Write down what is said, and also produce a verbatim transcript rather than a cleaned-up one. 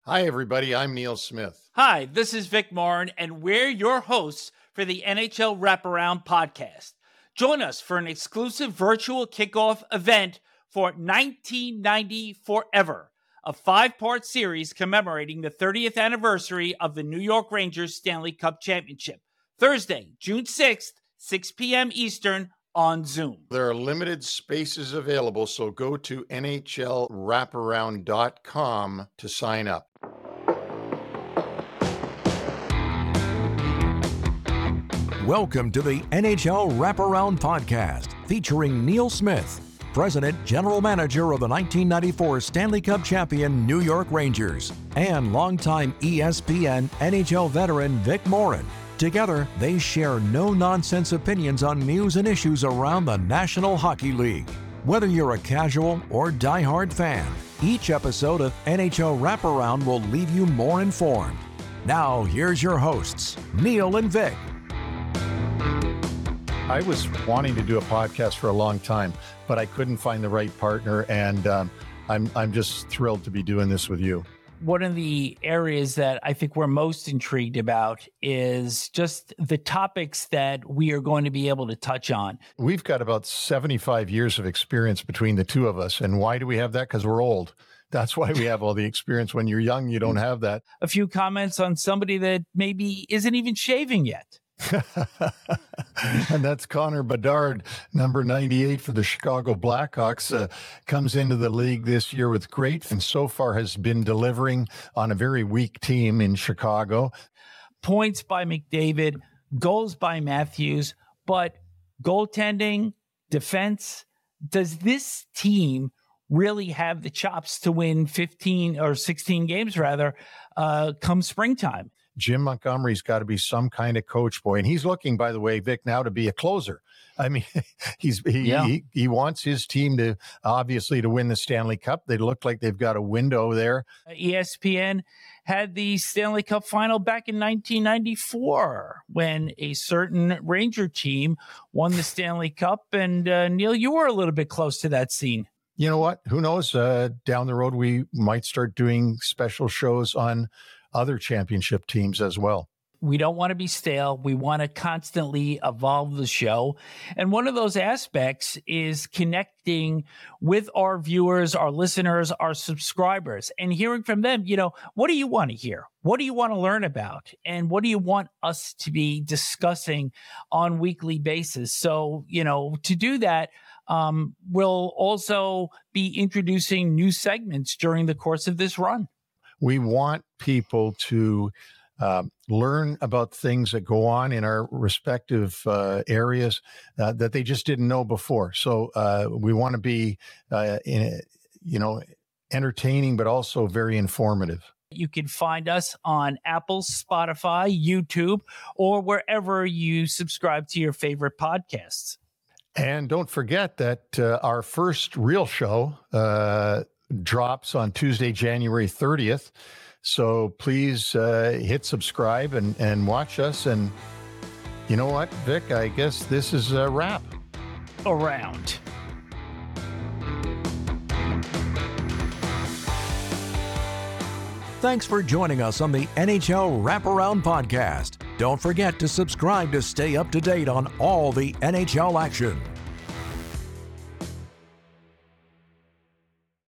Hi, everybody. I'm Neil Smith. Hi, this is Vic Morin, and we're your hosts for the N H L Wraparound Podcast. Join us for an exclusive virtual kickoff event for nineteen ninety Forever, a five-part series commemorating the thirtieth anniversary of the New York Rangers Stanley Cup Championship. Thursday, June sixth, six p.m. Eastern, on Zoom. There are limited spaces available, so go to N H L wraparound dot com to sign up. Welcome to the N H L Wraparound Podcast, featuring Neil Smith, President General Manager of the nineteen ninety-four Stanley Cup champion New York Rangers, and longtime E S P N N H L veteran Vic Morin. Together, they share no-nonsense opinions on news and issues around the National Hockey League. Whether you're a casual or diehard fan, each episode of N H L Wraparound will leave you more informed. Now, here's your hosts, Neil and Vic. I was wanting to do a podcast for a long time, but I couldn't find the right partner, and um, I'm I'm just thrilled to be doing this with you. One of the areas that I think we're most intrigued about is just the topics that we are going to be able to touch on. We've got about seventy-five years of experience between the two of us, and why do we have that? Because we're old. That's why we have all the experience. When you're young, you don't have that. A few comments on somebody that maybe isn't even shaving yet. And that's Connor Bedard, number ninety-eight for the Chicago Blackhawks, uh, comes into the league this year with great, and so far has been delivering on a very weak team in Chicago. Points by McDavid, goals by Matthews, but goaltending, defense, does this team really have the chops to win fifteen or sixteen games rather, uh, come springtime? Jim Montgomery's got to be some kind of coach boy. And he's looking, by the way, Vic, now to be a closer. I mean, he's he, yeah. he he wants his team to obviously to win the Stanley Cup. They look like they've got a window there. E S P N had the Stanley Cup final back in nineteen ninety-four when a certain Ranger team won the Stanley Cup. And uh, Neil, you were a little bit close to that scene. You know what? Who knows? Uh, down the road, we might start doing special shows on other championship teams as well. We don't want to be stale. We want to constantly evolve the show. And one of those aspects is connecting with our viewers, our listeners, our subscribers, and hearing from them, you know, what do you want to hear? What do you want to learn about? And what do you want us to be discussing on a weekly basis? So, you know, to do that, um, we'll also be introducing new segments during the course of this run. We want people to uh, learn about things that go on in our respective uh, areas uh, that they just didn't know before. So uh, we want to be, uh, in, you know, entertaining, but also very informative. You can find us on Apple, Spotify, YouTube, or wherever you subscribe to your favorite podcasts. And don't forget that uh, our first real show uh drops on Tuesday, January thirtieth. So please uh, hit subscribe and, and watch us. And you know what, Vic, I guess this is a wrap. Around. Thanks for joining us on the N H L Wraparound Podcast. Don't forget to subscribe to stay up to date on all the N H L action.